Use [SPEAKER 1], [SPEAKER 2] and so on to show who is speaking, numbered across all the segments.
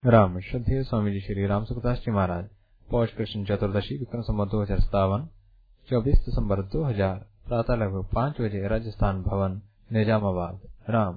[SPEAKER 1] राम श्रद्धेय स्वामी जी श्री राम सुखदास जी महाराज पौष कृष्ण चतुर्दशी विक्रम संवत 2057 24 दिसंबर 2000 प्रातः लगभग 5 बजे राजस्थान भवन निजामाबाद। राम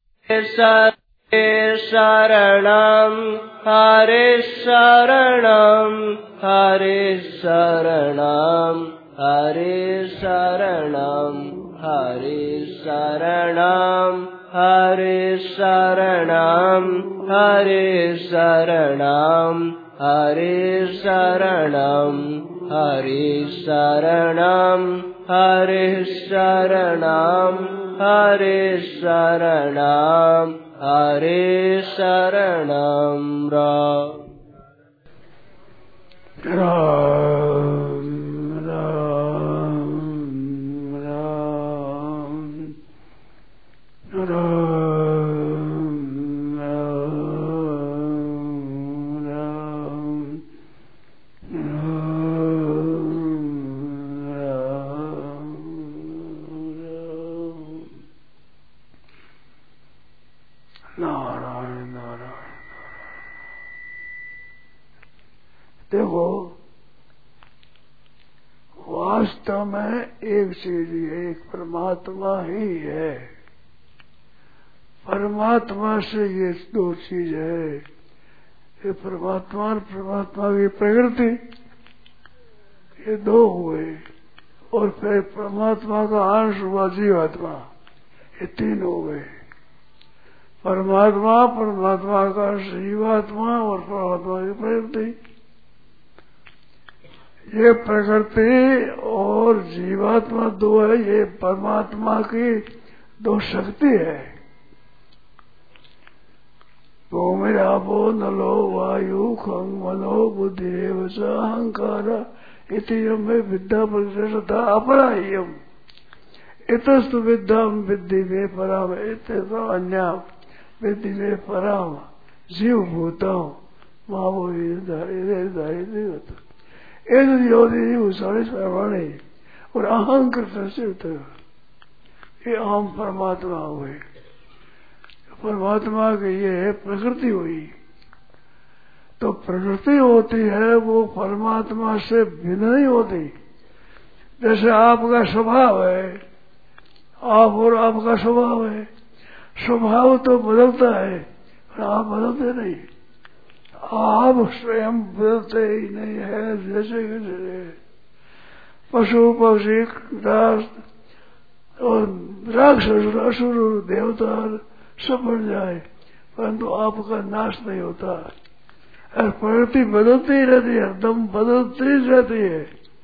[SPEAKER 2] शरणं हरे शरणं हरे शरणं हरे शरणं हरे शरणं हरे शरणं हरे शरणं हरे शरणं हरे शरणं हरे शरणं हरे शरणं हरे शरणं राम राम राम राम नारायण नारायण। देखो, वास्तव में एक चीज है, एक परमात्मा ही है। परमात्मा से ये दो चीज है, ये परमात्मा और परमात्मा की प्रकृति, ये दो हुए, और फिर परमात्मा का अंश हुआ जीवात्मा, ये तीन हो गए। परमात्मा, परमात्मा का जीवात्मा और परमात्मा की प्रकृति। ये प्रकृति और जीवात्मा दो है, ये परमात्मा की दो शक्ति है। भूमिरापो नलो वायु खं मनो बुद्धि च अहंकार इति में विद्या परिश्रता अपराह्यम इतस्तु विद्याम विद्धि में पराम इतो अन्या विद्धि में पराम जीव भूतम मावो साढ़े और अहंकृत ये आम परमात्मा हुए। परमात्मा की ये प्रकृति हुई। तो प्रकृति होती है वो परमात्मा से भिन्न नहीं होती। जैसे आपका स्वभाव है, आप और आपका स्वभाव है, स्वभाव तो बदलता है पर आप बदलते नहीं। आप स्वयं बदलते ही नहीं है। जैसे पशु पक्षी और राक्षस असुर देवता सब बन जाए परंतु आपका नाश नहीं होता। और प्रकृति बदलती ही रहती है, हरदम बदलती ही रहती है,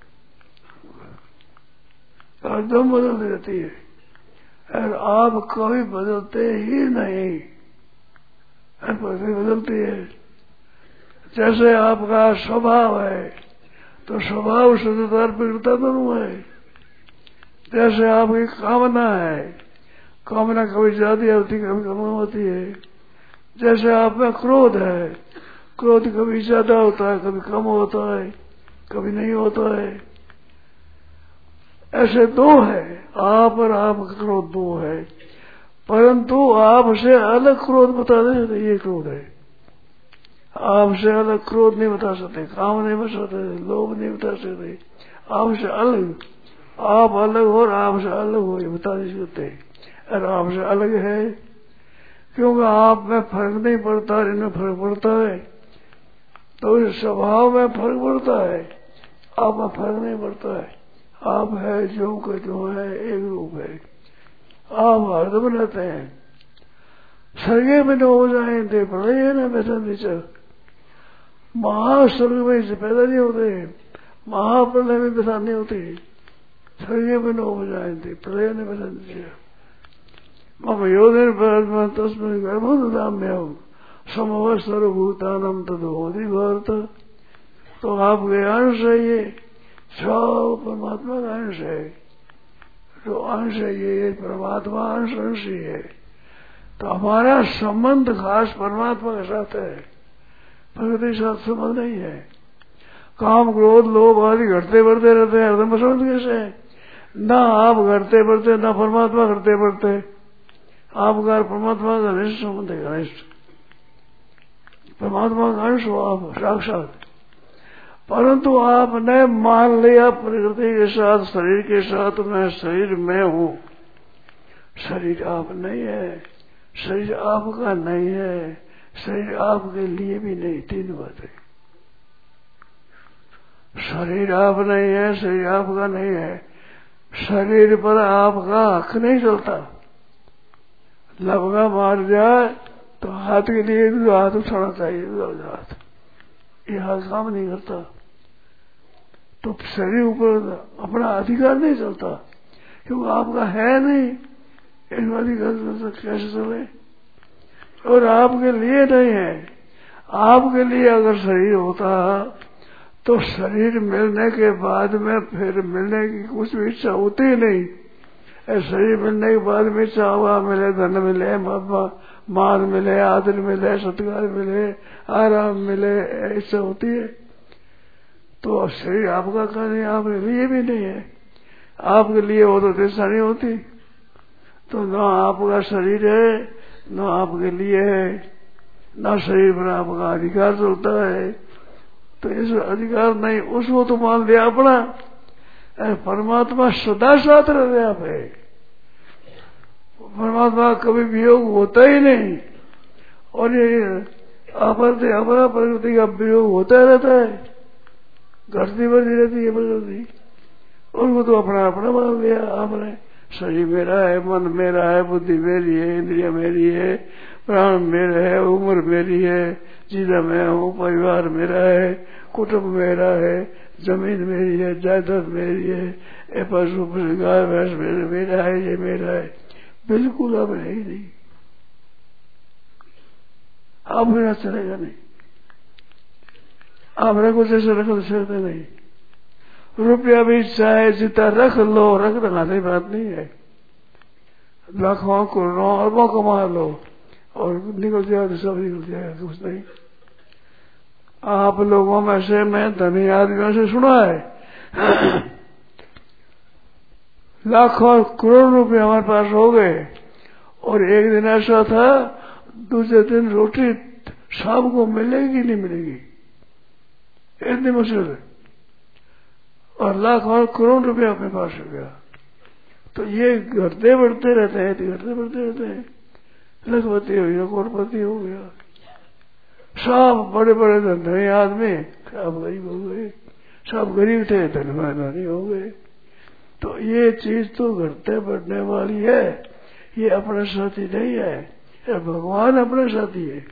[SPEAKER 2] हरदम बदलती रहती है। और आप कभी बदलते ही नहीं, प्रकृति बदलती है। जैसे आपका स्वभाव है तो स्वभाव शुद्धता प्रकृति दोनों है। जैसे आपकी कामना है, कामना कभी ज्यादा होती कभी कम होती है। जैसे आप में क्रोध है, क्रोध कभी ज्यादा होता है कभी कम होता है कभी नहीं होता है। ऐसे दो है, आप और आपका क्रोध दो है, परंतु आपसे अलग क्रोध बता देते ये क्रोध है। आपसे अलग क्रोध नहीं बता सकते, काम नहीं बता सकते, लोभ नहीं बता सकते। आपसे अलग, आप अलग हो और आपसे अलग हो ये बता नहीं सकते। और आपसे अलग है क्योंकि आप में फर्क नहीं पड़ता, इनमें फर्क पड़ता है। तो इस स्वभाव में फर्क पड़ता है, आप में फर्क नहीं पड़ता है। आप है जो का जो है, एक रूप है। आप हरदम रहते हैं। स्वर्ग में न हो जाएंगे प्रलय न वैसा नीचे। महास्वर्ग में से पैदा नहीं होते, महाप्रलय में वैसा नहीं होती। स्वर्ग में न हो जाएंगे प्रलय न वैसा नीचे। मम योधन तस्में गर्भोदाम्यम समव सर्वभूतानम तदोधि भारत। तो आपके अंश है ये, सब परमात्मा का अंश है। जो अंश है ये परमात्मा अंश ही है। तो हमारा संबंध खास परमात्मा के साथ है, प्रकृति के साथ संबंध नहीं है। काम क्रोध लोभ आदि घटते बढ़ते रहते हैं, हरदम संबंध कैसे है? ना आप घटते बढ़ते ना परमात्मा घटते बढ़ते। आपका परमात्मा का घनिष्ठ संबंध है, घनिष्ठ। परमात्मा का अंश हो आप साक्षात। परंतु आपने मान लिया प्रकृति के साथ, शरीर के साथ, मैं शरीर में हूं। शरीर आप नहीं है, शरीर आपका नहीं है, शरीर आपके लिए भी नहीं। तीन बातें। शरीर आप नहीं है, शरीर आपका नहीं है, शरीर पर आपका हक नहीं चलता। लबका मार जाए तो हाथ के लिए हाथ उठाना चाहिए, हाथ ये हाथ काम नहीं करता। तो शरीर ऊपर अपना अधिकार नहीं चलता, क्योंकि आपका है नहीं। इन अधिकार कैसे चले? और आपके लिए नहीं है। आपके लिए अगर शरीर होता तो शरीर मिलने के बाद में फिर मिलने की कुछ भी इच्छा होती ही नहीं। शरीर मिलने के बाद में इच्छा हुआ मिले, धन मिले, मान मिले, आदर मिले, सत्कार मिले, आराम मिले, इच्छा होती है। तो शरीर आपका का नहीं, आपके लिए भी नहीं है। आपके लिए हो तो दशा नहीं होती। तो ना आपका शरीर है, ना आपके लिए है, ना शरीर पर आपका अधिकार चलता है। तो इस अधिकार नहीं, उसको तो मान लिया अपना। परमात्मा सदा साथ रहते आप है। परमात्मा कभी वियोग होता ही नहीं। और ये अपना प्रकृति का वियोग होता रहता है, घटती बढ़ती रहती है प्रकृति। उनको तो अपना अपना मान लिया आपने। शरीर मेरा है, मन मेरा है, बुद्धि मेरी है, इंद्रिया मेरी है, प्राण मेरा है, उम्र मेरी है, जीना मैं हूँ, परिवार मेरा है, कुटुंब मेरा है, जमीन मेरी है, जायदाद मेरी है, पशु गाय भैंस मेरा है, ये मेरा है। बिल्कुल अब है ही नहीं। आप मेरा चलेगा नहीं। आप रखो जैसे रख सकते नहीं। रुपया भी चाहे जितना रख लो, रख लगाने बात नहीं है। लाखों करोड़ों अरबों कमा लो और निकल जाए तो सब निकल जाएगा, कुछ नहीं। आप लोगों में से, मैं धनी आदमियों से सुना है, लाखों करोड़ रुपए हमारे पास हो गए और एक दिन ऐसा था, दूसरे दिन रोटी शाम को मिलेगी नहीं मिलेगी, इतनी मुश्किल है। और लाखों करोड़ रुपए अपने पास हो गया। तो ये घटते बढ़ते रहते हैं, घटते बढ़ते रहते हैं। लखपति हो गया, करोड़पति हो गया, सब बड़े बड़े धनी आदमी सब गरीब हो गए, सब गरीब थे धनी हो गए। तो ये चीज तो घटते बढ़ने वाली है, ये अपना साथी नहीं है, ये भगवान अपने साथी है,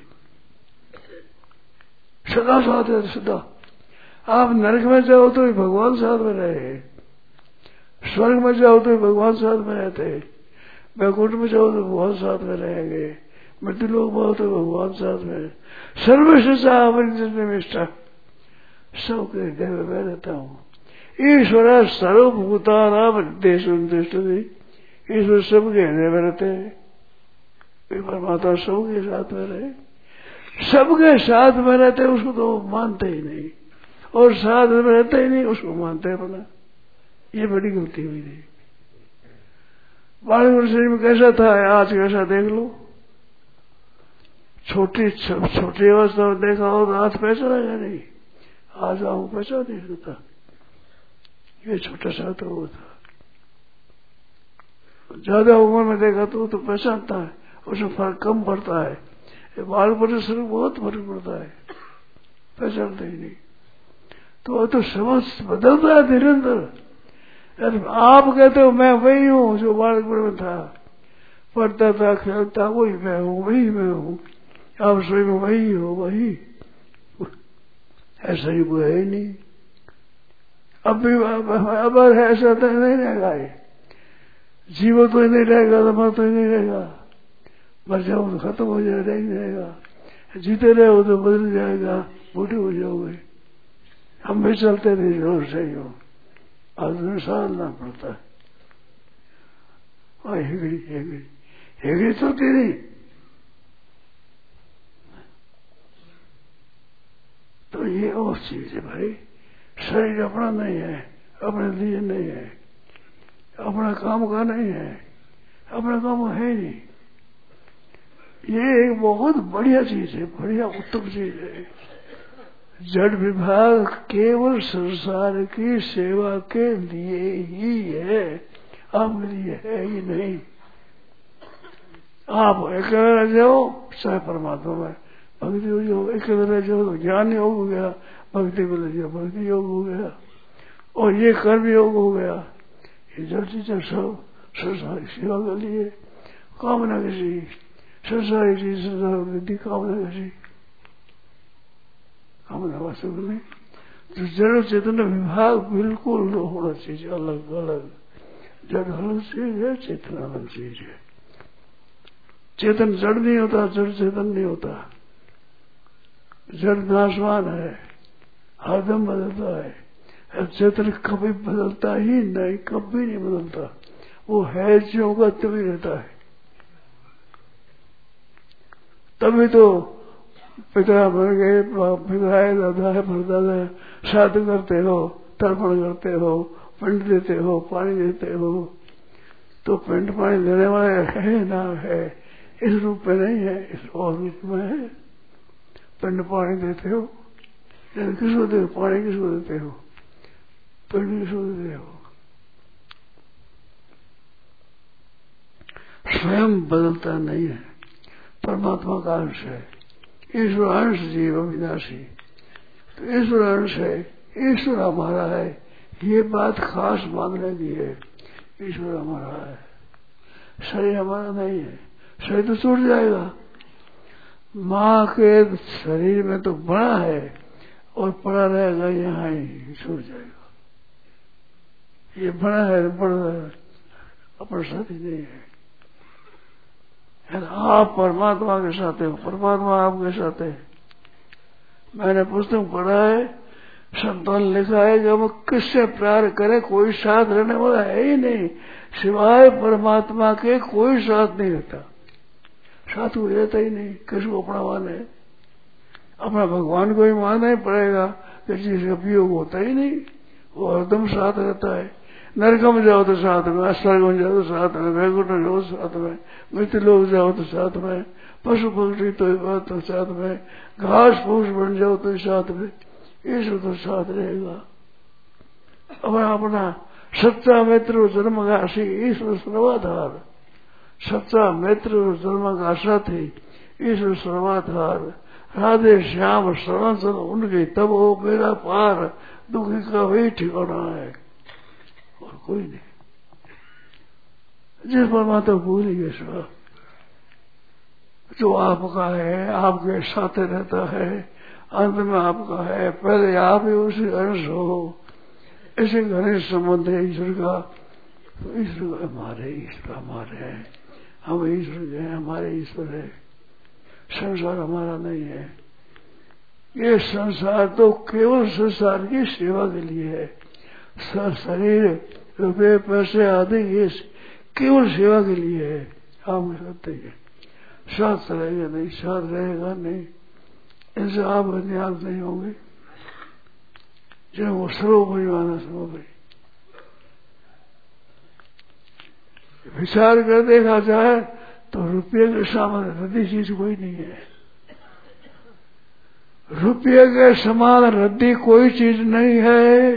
[SPEAKER 2] सदा साथ है, सदा। आप नरक में जाओ तो भगवान साथ में रहे, स्वर्ग में जाओ तो भगवान साथ में रहते, वैकुंठ में जाओ तो भगवान साथ में रहेंगे, मृत्यु लोक में हो तो भगवान साथ में। सर्वशिष्टा सबके हृदय में मैं रहता हूँ। ईश्वर सर्वभूतानां हृदयेषु, ईश्वर सबके हृदय में रहते हैं। परमात्मा सबके साथ में रहे, सबके साथ में रहते, उसको तो मानते ही नहीं, और साथ में रहते ही नहीं, उसको मानते अपना। ये बड़ी गलती हुई थी। बालक शरीर में कैसा था, आज कैसा देख लो। छोटी अवस्था में देखा हो तो हाथ पहचाना नहीं, आज आपको पहचान नहीं सकता। ये छोटा सा तो वो था। ज्यादा उम्र में देखा तो पहचानता है, उसमें फर्क कम पड़ता है। ये बाल परिश्रम बहुत फर्क पड़ता है, पहचानते ही नहीं। तो समझ बदलता है निरंतर। आप कहते हो मैं वही हूँ जो बालकपन में था, पढ़ता था, खेलता, वही मैं हूँ, वही मैं हूँ। आप स्वयं वही हो, वही ऐसा ही वो है नहीं। अब भी अब ऐसा तो नहीं रहेगा, जीवन तो ही नहीं रहेगा, मर तो ही नहीं रहेगा, मर जाओ तो खत्म हो जाएगा, नहीं रहेगा। जीते रहो तो बदल जाएगा, बूढ़े हो जाओगे। हम भी चलते नहीं जोर से ही हो, आदमी साधना पड़ता है। और हेगड़ी चलती नहीं। तो ये और चीज है भाई, शरीर अपना नहीं है, अपने लिए नहीं है, अपना काम का नहीं है, अपना काम है नहीं। ये एक बहुत बढ़िया चीज है, बढ़िया उत्तम चीज है। जड़ विभाग केवल संसार की सेवा के लिए ही है, आपके लिए है ही नहीं। आप अकेले रह जाओ चाहे परमात्मा में भक्ति हो जाओ, अकेले रह जाओ तो ज्ञान योग हो गया, भक्ति को ले जाओ भक्ति योग हो गया, और ये कर्म योग हो गया। ये जड़ चीजें सब संसारी सेवा के लिए, कामना किसी संसारी चीज संसार वृद्धि कामना किसी कामना वास्तव नहीं। जो जड़ चेतन विभाग बिल्कुल होना चाहिए, अलग अलग। जड़ अलग चीज है, चेतन अलग चीज है। चेतन जड़ नहीं होता, जड़ चेतन नहीं होता। जड़ नाशवान है, हरदम बदलता है। चेतन कभी बदलता ही नहीं, कभी नहीं बदलता। वो है जो होगा तभी रहता है। तभी तो पिता मर गए, पिता है, दादा है, परदादा है, श्राद्ध करते हो, तर्पण करते हो, पिंड देते हो, पानी देते हो। तो पिंड पानी देने वाले है ना है, इस रूप में नहीं है, इस और रूप में है। पिंड पानी देते हो, किसको देते हो? पानी किसको देते हो? पिंड किसको देते हो? स्वयं बदलता नहीं है, परमात्मा का अंश है। ईश्वर अंश जीव अविनाशी, तो ईश्वर अंश है, ईश्वर हमारा है। ये बात खास मानने की है, ईश्वर हमारा है, शरीर हमारा नहीं है। शरीर तो छूट जाएगा, माँ के शरीर में तो बड़ा है और पड़ा रहेगा, यहाँ ही छूट जाएगा। ये बड़ा है, बड़ा है, अपना साथी नहीं है। आप परमात्मा के साथ हो, परमात्मा आपके साथ है। मैंने पुस्तक पढ़ा है, संतों ने लिखा है कि हम किससे प्यार करें, कोई साथ रहने वाला है ही नहीं, सिवाय परमात्मा के कोई साथ नहीं रहता। साथ कोई रहता ही नहीं। किसको अपना माने? अपना भगवान को ही मानना ही पड़ेगा कि जिसका वियोग होता ही नहीं, वो हरदम साथ रहता है। नरक में जाओ तो साथ में, स्वर्ग में जाओ तो साथ में, वैकुंठ में जाओ तो साथ में, मृत्यु लोक जाओ तो साथ में, पशु पक्षी तो साथ में, घास फूस बन जाओ तो साथ में, ईश्वर तो साथ रहेगा। अपना सच्चा मित्र जन्म का ईश्वर सर्वाधार, सच्चा मित्र जन्म का साथी ईश्वर सर्वाधार। राधे श्याम शरण उनके तब हो मेरा पार, दुखी का वही ठिकाना है और कोई नहीं। जिस परमात्मा भूल गए सब, जो आपका है, आपके साथ रहता है, अंत में आपका है, पहले आप ही उसी अंश हो। ऐसे घनिष्ठ संबंध है ईश्वर का। तो ईश्वर हमारे, ईश्वर हमारे हैं, हम ईश्वर के हैं, हमारे ईश्वर है। संसार हमारा नहीं है। ये संसार तो केवल संसार की सेवा के लिए है। शरीर, रुपये, पैसे आदि ये केवल सेवा के लिए है। आप सकते हैं साथ रहेगा नहीं, साथ रहेगा नहीं, इनसे आप नियाज नहीं होंगे। जो वो सर्वपरिमाना सर्वोपरि विचार कर देखा जाए तो रुपये के समान रद्दी चीज कोई नहीं है। रुपये के समान रद्दी कोई चीज नहीं है।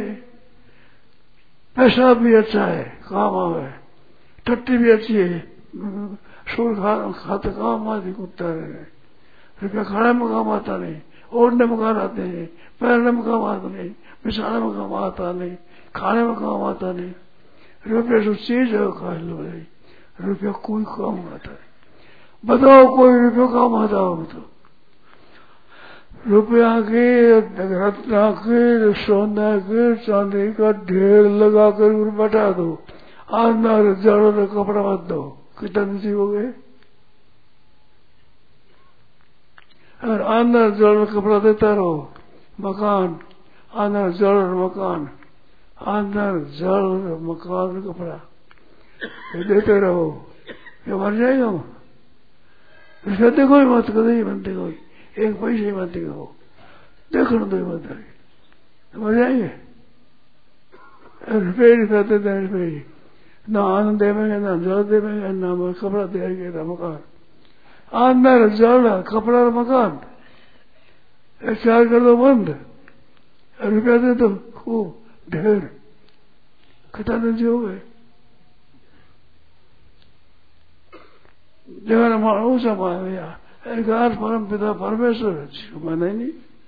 [SPEAKER 2] पैसा भी अच्छा है, काम आवे, टट्टी भी अच्छी है, सूर खाते काम आती कुत्ता रहे। रुपया खाने में काम आता नहीं, ओढ़ने में काम आते नहीं, पहनने में काम आता नहीं, बिछाने में काम आता नहीं, खाने में काम आता नहीं। रुपया जो चीज है खा लो भाई, रुपया कोई काम आता है। बताओ कोई रुपया काम आता हो तो? रुपया के, रत्ना के, सोना के, चांदी का ढेर लगा कर बैठा दो, अंदर जड़ों कपड़ा मत दो, कितना नसीब हो गए? अगर अंदर जड़ कपड़ा देता रहो, मकान अंदर जड़ मकान, अंदर जड़ मकान कपड़ा देते रहो, ये मर जाएगा। इसका देखो ही मत, कभी मत देखो, एक पैसे ही मत देखो, देखो ना दो मत, मर जाएंगे। रुपये रुपये देते हैं, रुपये ना आनंद देवेंगे, ना जल देवेंगे, ना कपड़ा देंगे, ना मकान। अंदर जल कपड़ा मकान चार कर दो बंद, रुपया दे दो खूब ढेर, खतरनाक जो हो गए जगह ऊंचा मान लिया एकाध परम पिता परमेश्वर जिसको माना ही नहीं।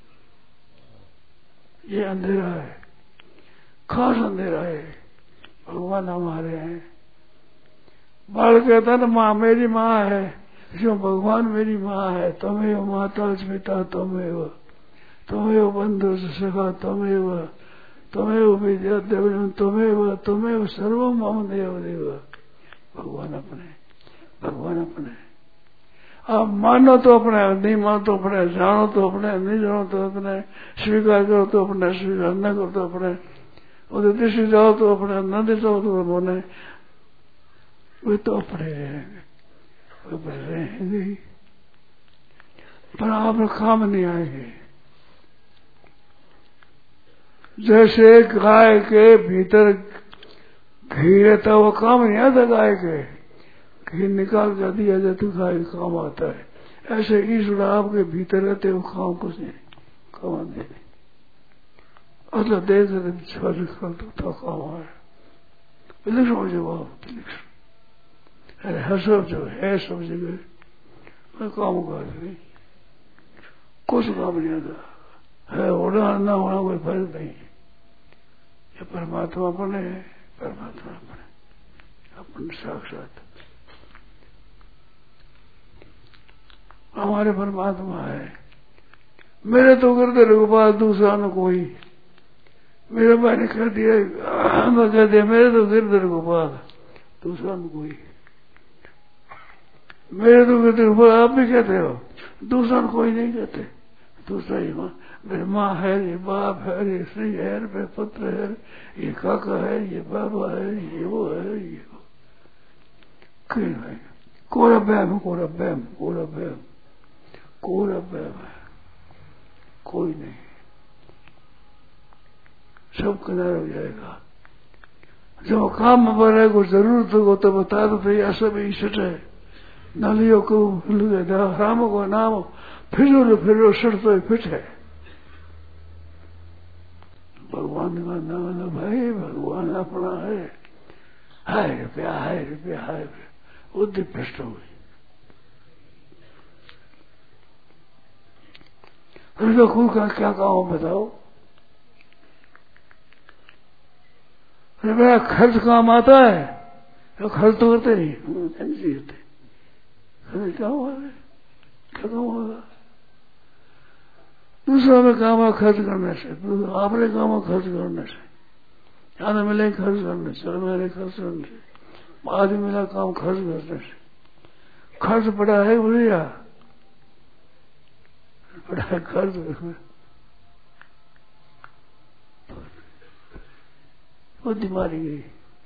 [SPEAKER 2] ये अंधेरा है, खास अंधेरा है। भगवान हमारे हैं। बाल कहता है ना माँ मेरी माँ है, जो भगवान मेरी माँ है। तमेव माता च पिता तमेव, तमेव बंधु सखा तमेव, तमेव विद्या देव तमेव, तमेव सर्वम मम देव देव। भगवान अपने, भगवान अपने। आप मानो तो अपने, नहीं मानो तो अपने, जानो तो अपने, नहीं जानो तो अपने, स्वीकार करो तो अपने, स्वीकार न करो तो अपने, उधर दृष्टि जाओ तो अपने, न दे जाओ तो अपने। वे तो अपने रहेंगे, वे बड़े रहेंगे, पर आप काम नहीं आएंगे। जैसे गाय के भीतर घी रहता है वो काम नहीं आता गाय के, घी निकाल कर दिया जाता गाय काम आता है। ऐसे ईश्वर आपके भीतर रहते वो काम कुछ नहीं काम आते नहीं। अच्छा देख तो काम है लिखो जवाब अरे हर सब जो है सब जगह मैं काम कर नहीं, कुछ काम नहीं आता है। होना ना होना कोई फर्क नहीं। ये परमात्मा अपने है, परमात्मा अपने अपन साक्षात हमारे परमात्मा है। मेरे तो गिरधर गोपाल दूसरा न कोई, मेरे भाई ने कह दिया मैं कह दिया मेरे तो गिरधर गोपाल दूसरा न कोई, मेरे तो गिरधर गोपाल आप भी कहते हो, दूसरा न कोई नहीं कहते। दूसरा ही माँ मेरे माँ है, ये बाप है, ये स्त्री है, मेरे पुत्र है, ये काका है, ये बाबा है, ये वो है, ये वो कहीं नहीं। कोरा बैम कोरा बैम कोरा बैम कोरा बैम है, कोई नहीं, सब किनारे हो जाएगा। जो काम में बढ़े को जरूरत हो तो बता दो भैया सब ईश्वर है। नलियों को राम को नाम फिरो सड़ते फिट है। भगवान का नाम भाई भगवान अपना है। हाय रुपया हाय रुपया हाय रुपया बुद्धि भ्रष्ट हो गई। रुपया खूब का क्या काम बताओ। रुपया खर्च काम आता है तो खर्च तो करते नहीं होते। खर्च क्या हुआ क्या काम होगा। दूसरा में काम खर्च करने से, अपने काम खर्च करने से, ज्यादा मिले खर्च करने से, मेरे खर्च करने से, आदमी मिला काम खर्च करने से। खर्च बड़ा है भैया, बड़ा है खर्च। बुद्धि मारी गई।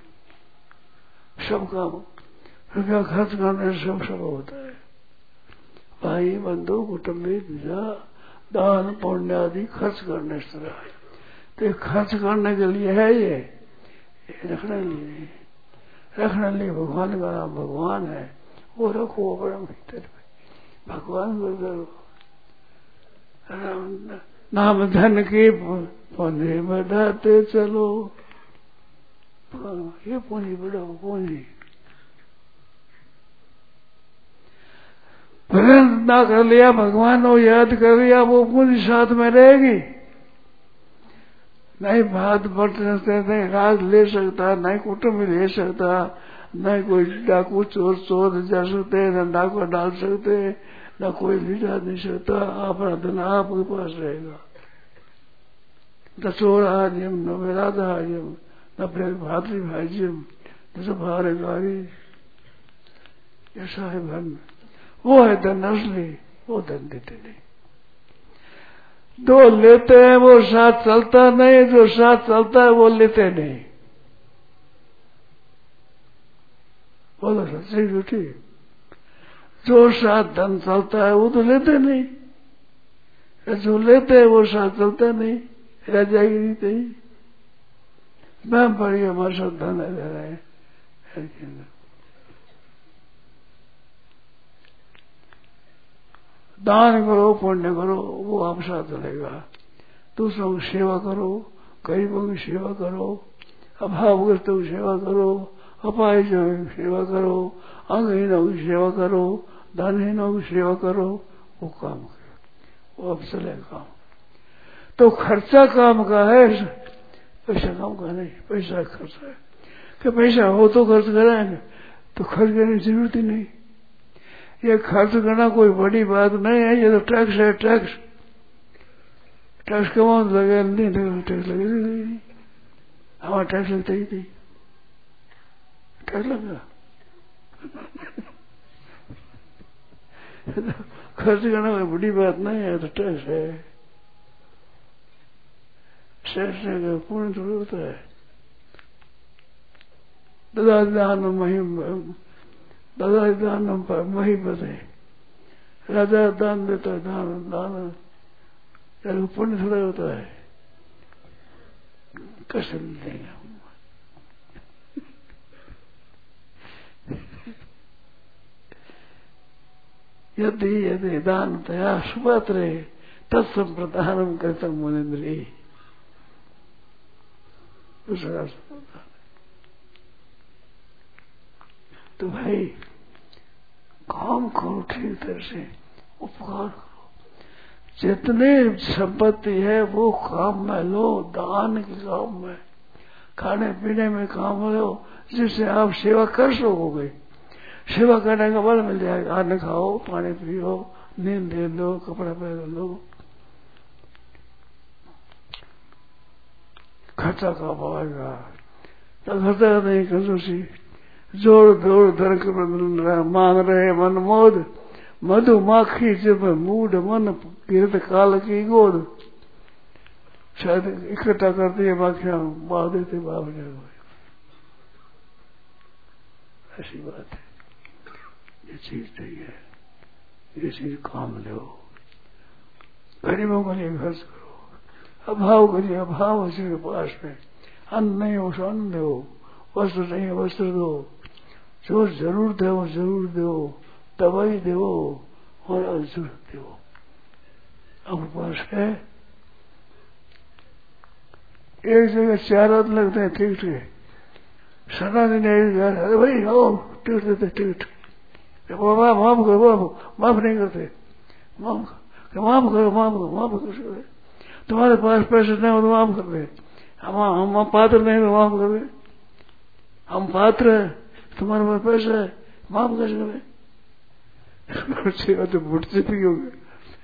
[SPEAKER 2] सब काम रुपया खर्च करने से सब होता है। भाई बंधु कुटुंबी विजा दान पुण्य आदि खर्च करने से रहा है। तो खर्च करने के लिए है ये रखने लिए, रखने लिए भगवान का नाम भगवान है वो रखो अपने भीतर में। भगवान को करो नाम धन के पुण्य बढ़ाते चलो। ये पूंजी बढ़ाओ पूंजी भजन ना कर लिया भगवान को याद कर लिया वो पूंजी साथ में रहेगी। नहीं भात बट सकते, नहीं राज ले सकता, नहीं कुटुंब ले सकता, नहीं कोई डाकू चोर जा सकते, न डाकू डाल सकते, न कोई ले जा नहीं सकता। अपना धन आपके पास रहेगा। न चोर हाजिम न विराध हाजिम न भातृ भाजिम न सब हारे गारी। ऐसा है धन, वो है धन असली, वो धन देते नहीं। दो लेते हैं वो साथ चलता नहीं, जो साथ चलता है वो लेते नहीं। बोलो सच्ची झूठी। जो साथ धन चलता है वो तो लेते नहीं, जो लेते हैं वो साथ चलता नहीं, रह जाएगी नहीं कहीं। मैं पढ़ी हमारे साथ धन रह रहे हैं। दान करो, पुण्य करो, वो आप साथ चलेगा। दूसरों की सेवा करो, गरीबों की सेवा करो, अभावग्रस्तों की सेवा करो, अपाहिजों की सेवा करो, अंगहीनों की सेवा करो, धनहीनों की सेवा करो, वो काम करो, वो अब चलेगा। तो खर्चा काम का है, पैसा काम का नहीं। पैसा खर्चा है कि पैसा हो तो खर्च करेंगे, तो खर्च करने की जरूरत ही नहीं। ये खर्च करना कोई बड़ी बात नहीं है। ये तो टैक्स है, टैक्स कमाओ लगे नहीं, टैक्स लगे नहीं। हमारा टैक्स लगता ही नहीं, टैक्स लगा। खर्च करना कोई बड़ी बात नहीं है, तो टैक्स है। टैक्स है पूर्ण थोड़ी होता है। दान महीपत है। राजा दान देता है, दान पुण्य थोड़ा होता है। कैसे देंगे? यदि यदि दान तया सुपात्रे तत्संप्रदानम कृतम मुनिन्द्री। तो भाई काम करो ठीक तरह से, उपकार करो। जितने संपत्ति है वो काम में लो, दान के काम में, खाने पीने में काम लो, जिससे आप सेवा कर सकोगे। सेवा करने का बल मिल जाएगा। अन्न खाओ, पानी पियो, नींद दे लो, कपड़ा पहन लो। खर्चा काम आएगा, तो खर्चा नहीं कंजूसी। जोड़ दौड़ धर्क मान रहे मन मोद, मधुमाखी जब मूड मन गिरत काल की गोद। शायद इकट्ठा करती है माखियां, बांध देते बाप ने। ऐसी बात है। ये चीज नहीं है, ये चीज काम लो। गरीबों के लिए खर्च करो, अभाव के लिए अभाव है जिसके पास में अन्न नहीं हो सो अन्न दो, वस्त्र नहीं है वस्त्र दो, जो जरूरत है वो जरूर दो, दवाई दो और जरूरत दो। अब पास है एक जगह 4 आदमी लगते हैं टिकट के। सनातन अरे भाई आओ टिकट देते, टिकट माफ करो, माफ नहीं करते, माफ करो। तुम्हारे पास पैसे नहीं हो तो माफ कर दे। हम पात्र नहीं तो माफ कर दे। हम पात्र है, तुम्हारे पास पैसा है, माफ कैसे करें? तो बुढ़से भी हो गए।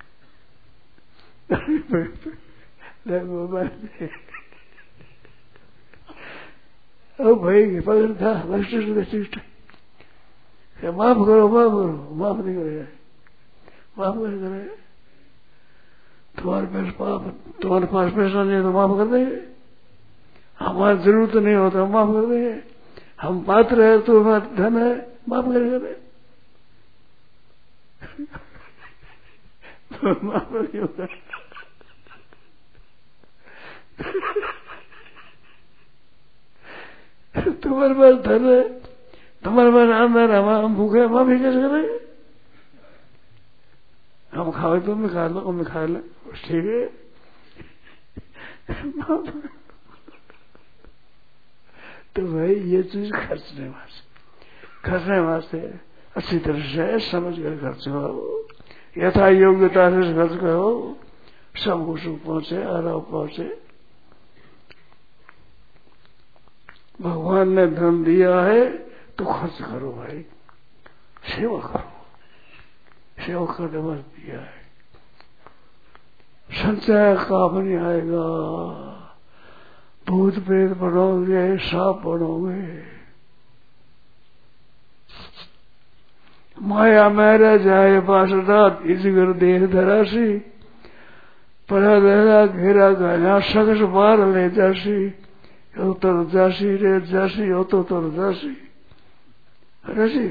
[SPEAKER 2] भाई पकड़ था माफ करो, माफ नहीं करेगा, माफ कैसे करे? तुम्हारे पास पैसा नहीं है तो माफ कर देंगे। हमारी जरूरत नहीं हो तो माफ कर देंगे। हम पात्र है तो हमारा धन है, माफ करेंगे। तो माफ नहीं होगा। तुम्हारे पास धन है, तुम्हारे पास आमदन, हम भूखे, माफी कैसे करेंगे? हम खाओ तुम खा लो, हम खा लो, ठीक है। तो भाई ये चीज खर्चने वास्ते अच्छी तरह से समझ कर खर्च करो, यथा योग्यता से खर्च करो, सबको सुख पहुंचे, आराम पहुंचे। भगवान ने धन दिया है तो खर्च करो भाई, सेवा करो, सेवा करने वाले दिया है। संचय काम नहीं आएगा, भूत प्रेत बनोगे, सांप बनोगे, माया में रह जाए बासरात इजगर देह धरासी, पड़ा लहरा घेरा गाया सकस बार ले जासी, यो तर जासी रे जासी, यो तो तर जासी रसी,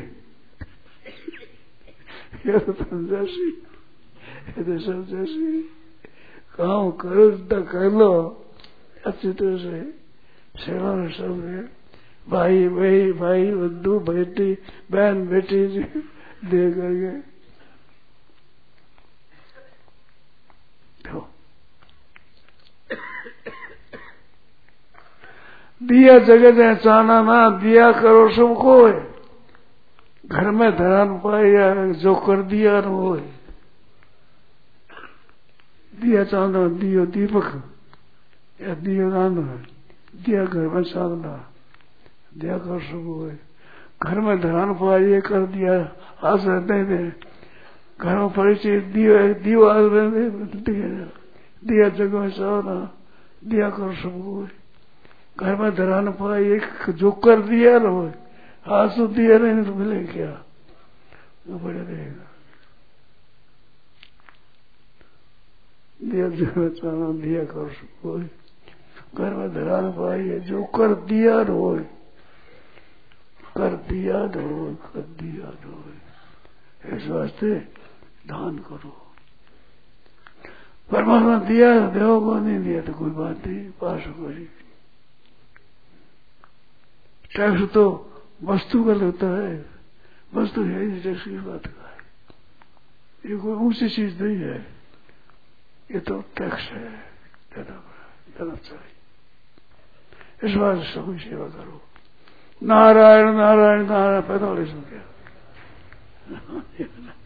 [SPEAKER 2] यो तर जासी, ये तो सब जासी। काम करो तो कर लो अच्छी तरह से, सेवा में सब है। भाई बंधु बेटी बहन बेटी दे करके दिया जगत है चाना ना, दिया करो सबको। घर में धरान पाया जो कर दिया न हो। दिया चांदना, दियो दीपक या दियो दान, दिया घर में चांदना, दिया करो सबको। घर में धरान पाया कर दिया, आज रहते थे घर में परिचय दियो आज दिया जगह में चांदना, दिया करो सबको। घर में धरान पाई जो कर दिया ना हो, आज तो दिया नहीं तो मिले क्या, वो बड़े रहेगा। दिया जगह चाना, दिया करो सबको। घर में धरान पाई जो कर दिया न हो, कर दिया न हो, कर दिया न हो। इस वास्ते दान करो। परमात्मा दिया देव को, नहीं दिया तो कोई बात नहीं, पास कोई। टैक्स तो वस्तु का लगता है, वस्तु है ही टैक्स की बात का है। ये कोई ऊंची चीज नहीं है, ये तो टैक्स है, देना चाहिए। इस बात से कोई सेवा करो। नारायण नारायण नारायण 45 हो गया।